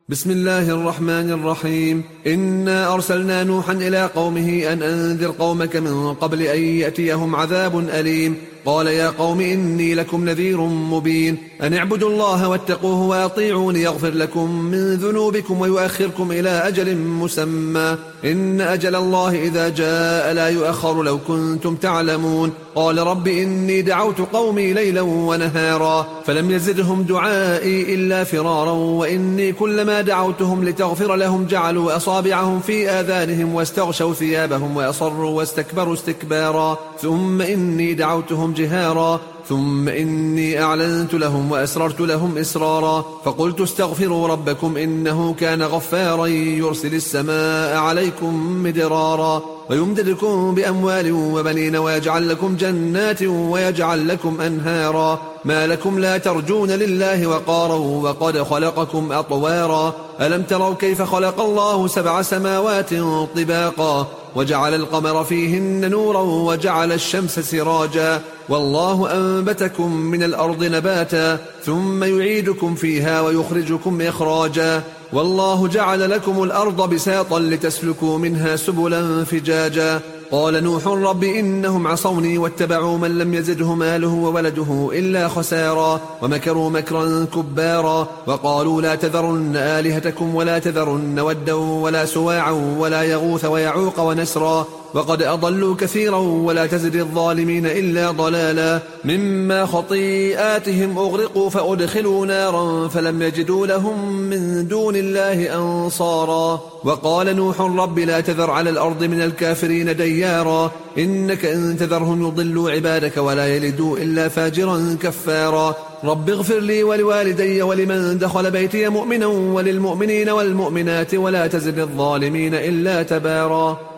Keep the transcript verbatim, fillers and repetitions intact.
بسم الله الرحمن الرحيم. إنا أرسلنا نوحا إلى قومه أن أنذر قومك من قبل أن يأتيهم عذاب أليم. قال يا قوم إني لكم نذير مبين أن اعبدوا الله واتقوه وأطيعون يغفر لكم من ذنوبكم ويؤخركم إلى أجل مسمى إن أجل الله إذا جاء لا يؤخر لو كنتم تعلمون. قال رب إني دعوت قومي ليلا ونهارا فلم يزدهم دعائي إلا فرارا وإني كلما دعوتهم لتغفر لهم جعلوا أصابعهم في آذانهم واستغشوا ثيابهم وأصروا واستكبروا استكبارا ثم إني دعوتهم جهارا ثم إني أعلنت لهم وأسررت لهم إسرارا فقلت استغفروا ربكم إنه كان غفارا يرسل السماء عليكم مدرارا ويمددكم بأموال وبنين ويجعل لكم جنات ويجعل لكم أنهارا ما لكم لا ترجون لله وقارا وقد خلقكم أطوارا ألم تروا كيف خلق الله سبع سماوات طباقا وجعل القمر فيهن نورا وجعل الشمس سراجا والله أنبتكم من الأرض نباتا ثم يعيدكم فيها ويخرجكم إخراجا والله جعل لكم الأرض بساطا لتسلكوا منها سبلا فجاجا. قال نوح رب إنهم عصوني واتبعوا من لم يزده ماله وولده إلا خسارا ومكروا مكرا كبارا وقالوا لا تذرن آلهتكم ولا تذرن ودا ولا سواعا ولا يغوث ويعوق ونسرا وقد أضلوا كثيرا ولا تزد الظالمين إلا ضلالا مما خطيئاتهم أغرقوا فأدخلوا نارا فلم يجدوا لهم من دون الله أنصارا. وقال نوح رب لا تذر على الأرض من الكافرين ديارا إنك إن تذرهم يضلوا عبادك ولا يلدوا إلا فاجرا كفارا. رب اغفر لي ولوالدي ولمن دخل بيتي مؤمنا وللمؤمنين والمؤمنات ولا تزد الظالمين إلا تبارا.